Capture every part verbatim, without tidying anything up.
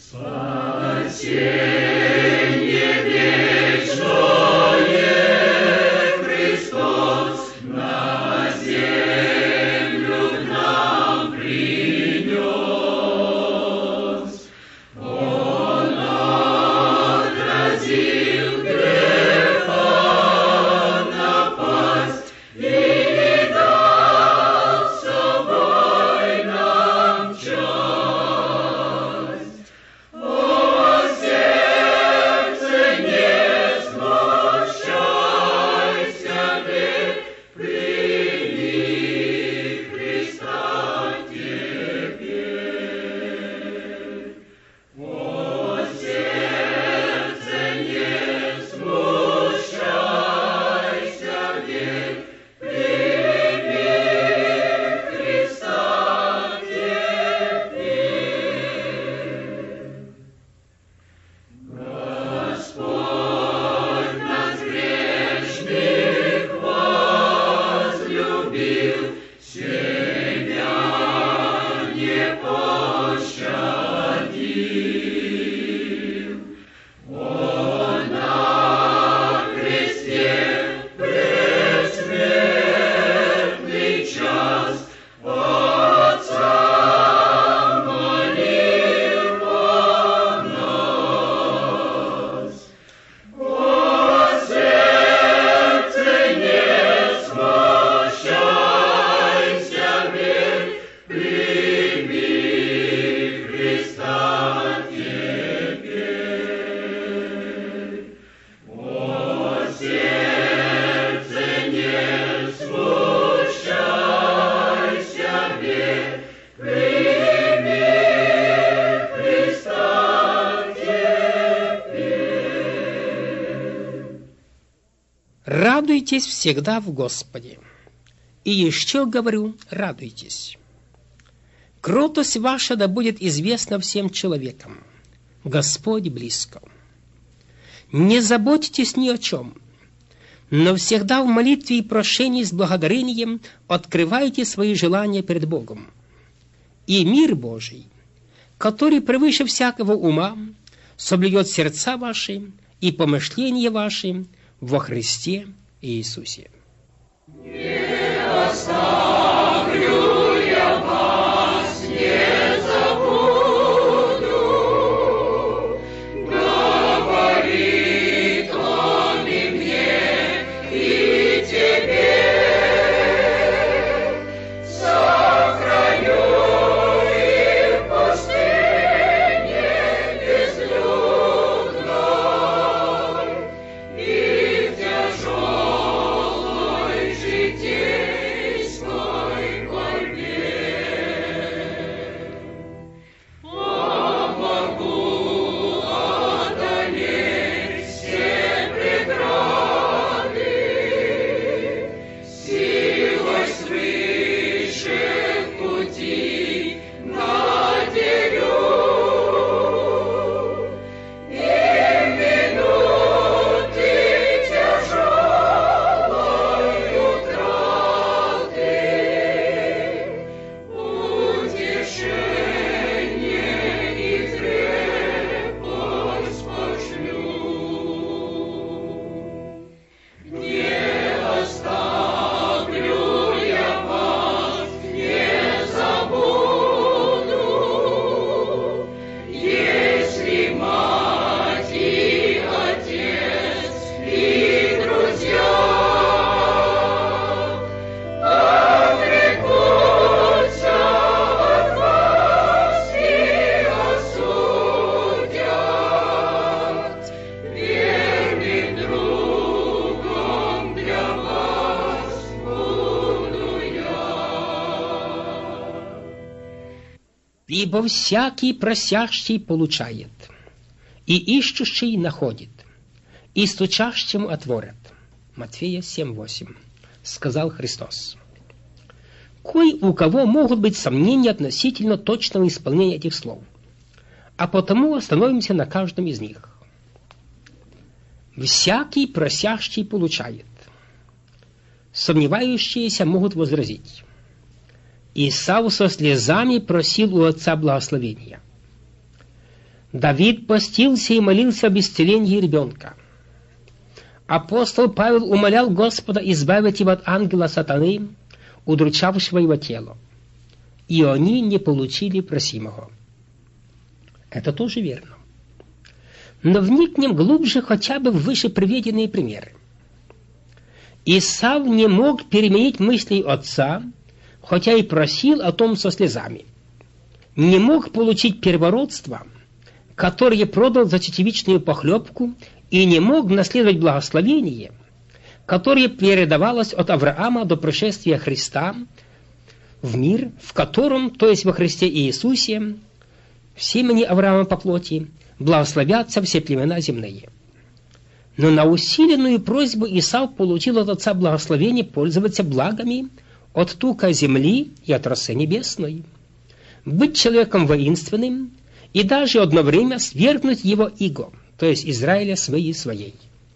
Радуйтесь всегда в Господе. И еще говорю, радуйтесь. Кротость ваша да будет известна всем человекам. Господь близко. Не заботьтесь ни о чем, но всегда в молитве и прошении с благодарением открывайте свои желания перед Богом. И мир Божий, который превыше всякого ума, соблюдет сердца ваши и помышления ваши во Христе Иисусе. Не оставлю я вас, не забуду, говорит Он и мне, и тебе. Сохраню и в пустыне безлюдной, и в тяжелой житейской борьбе. Помогу одолеть все преграды, силой свыше пути наделю. И в минуты тяжелой утраты утешение и крепость пошлю. Не оставлю я вас, не забуду, если мать и отец и друзья отрекутся от вас и осудят, верным другом для вас буду я. Ибо всякий просящий получает, и ищущий находит, и стучащему отворят. Матфея семь восемь. Сказал Христос. Кое у кого могут быть сомнения относительно точного исполнения этих слов, а потому остановимся на каждом из них. Всякий просящий получает. Сомневающиеся могут возразить. Исав со слезами просил у отца благословения. Давид постился и молился об исцелении ребенка. Апостол Павел умолял Господа избавить его от ангела сатаны, удручавшего его тело. И они не получили просимого. Это тоже верно. Но вникнем глубже хотя бы в выше приведенные примеры. Исав не мог переменить мыслей отца, хотя и просил о том со слезами. Не мог получить первородство, которое продал за чечевичную похлебку, и не мог наследовать благословение, которое передавалось от Авраама до пришествия Христа в мир, в котором, то есть во Христе Иисусе, в семени Авраама по плоти, благословятся все племена земные. Но на усиленную просьбу Исав получил от отца благословение пользоваться благами от тука земли и от росы небесной, быть человеком воинственным и даже одно время свергнуть его иго, то есть Израиля своей своей.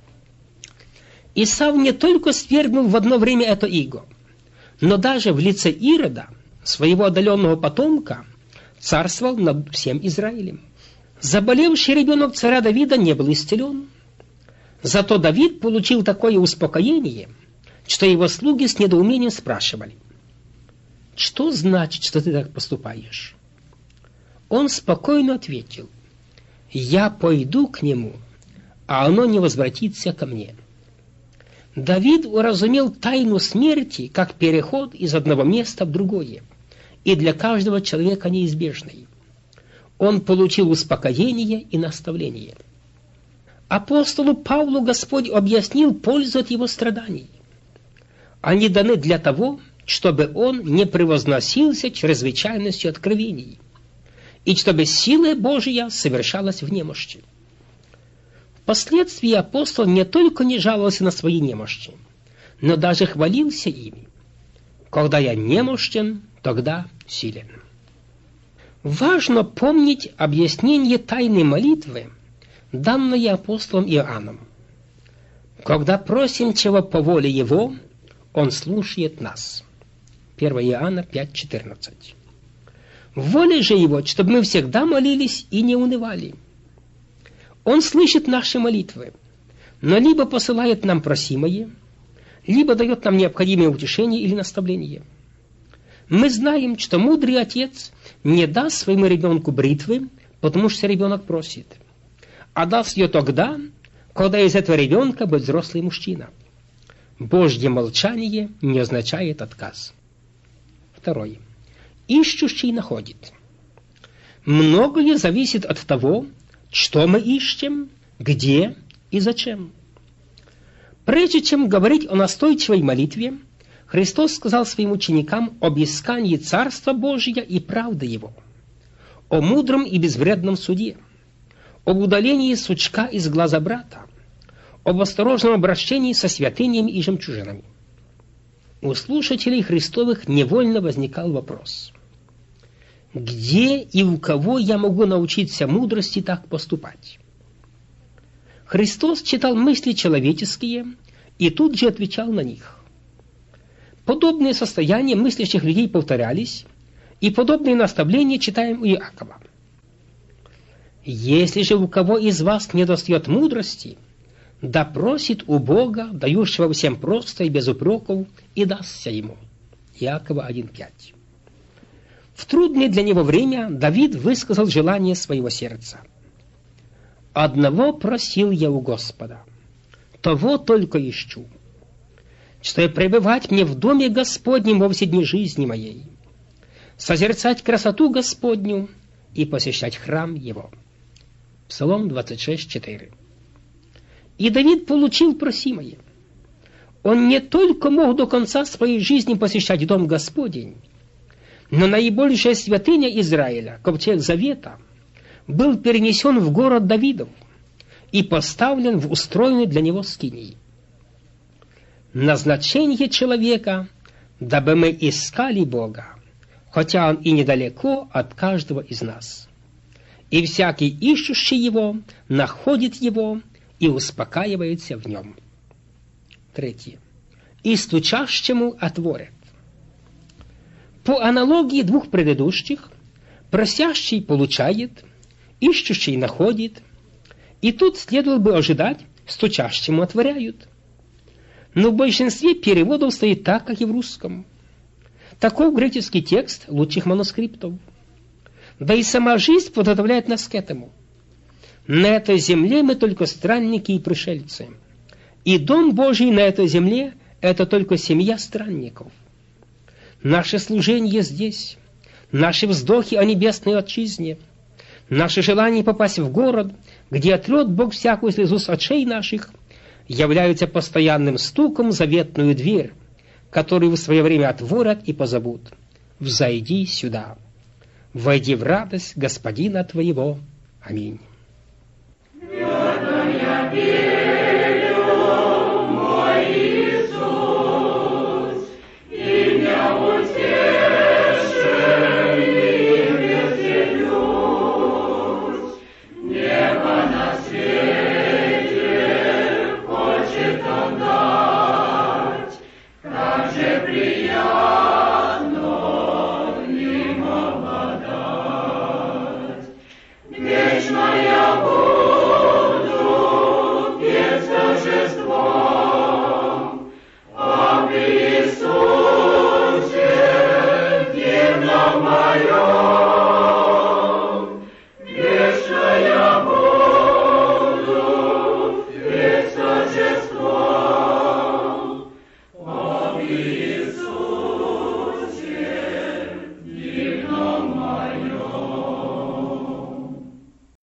Исав не только свергнул в одно время это иго, но даже в лице Ирода, своего отдаленного потомка, царствовал над всем Израилем. Заболевший ребенок царя Давида не был исцелен. Зато Давид получил такое успокоение, что его слуги с недоумением спрашивали: «Что значит, что ты так поступаешь?» Он спокойно ответил: «Я пойду к нему, а оно не возвратится ко мне». Давид уразумел тайну смерти как переход из одного места в другое, и для каждого человека неизбежный. Он получил успокоение и наставление. Апостолу Павлу Господь объяснил пользу от его страданий. Они даны для того, чтобы он не превозносился чрезвычайностью откровений, и чтобы сила Божия совершалась в немощи. Впоследствии апостол не только не жаловался на свои немощи, но даже хвалился ими. «Когда я немощен, тогда силен». Важно помнить объяснение тайной молитвы, данное апостолом Иоанном. Когда просим чего по воле Его, Он слушает нас. первое Иоанна пять четырнадцать. Воля же Его, чтобы мы всегда молились и не унывали. Он слышит наши молитвы, но либо посылает нам просимое, либо дает нам необходимое утешение или наставление. Мы знаем, что мудрый отец не даст своему ребенку бритвы, потому что ребенок просит, а даст ее тогда, когда из этого ребенка будет взрослый мужчина. Божье молчание не означает отказ. Второе. Ищущий находит. Многое зависит от того, что мы ищем, где и зачем. Прежде чем говорить о настойчивой молитве, Христос сказал своим ученикам об искании Царства Божия и правды Его, о мудром и безвредном суде, об удалении сучка из глаза брата, об осторожном обращении со святынями и жемчужинами. У слушателей Христовых невольно возникал вопрос: где и у кого я могу научиться мудрости так поступать? Христос читал мысли человеческие и тут же отвечал на них. Подобные состояния мыслящих людей повторялись, и подобные наставления читаем у Иакова. «Если же у кого из вас недостает мудрости, да просит у Бога, дающего всем просто и без упреков, и дастся ему». Иакова один пять. В трудное для него время Давид высказал желание своего сердца. «Одного просил я у Господа, того только ищу, что пребывать мне в доме Господнем во все дни жизни моей, созерцать красоту Господню и посещать храм Его». Псалом двадцать шесть четыре. И Давид получил просимое. Он не только мог до конца своей жизни посещать дом Господень, но наибольшая святыня Израиля, ковчег Завета, был перенесен в город Давидов и поставлен в устроенный для него скинии. Назначение человека, дабы мы искали Бога, хотя Он и недалеко от каждого из нас. И всякий ищущий Его находит Его и успокаивается в Нем. Третье. И стучащему отворят. По аналогии двух предыдущих, просящий получает, ищущий находит, и тут следовало бы ожидать, стучащему отворяют. Но в большинстве переводов стоит так, как и в русском. Таков греческий текст лучших манускриптов. Да и сама жизнь подготовляет нас к этому. На этой земле мы только странники и пришельцы. И Дом Божий на этой земле – это только семья странников. Наше служение здесь, наши вздохи о небесной отчизне, наше желание попасть в город, где отрет Бог всякую слезу с очей наших, являются постоянным стуком в заветную дверь, которую в свое время отворят и позовут. «Взойди сюда, войди в радость Господина твоего». Аминь. Иисус.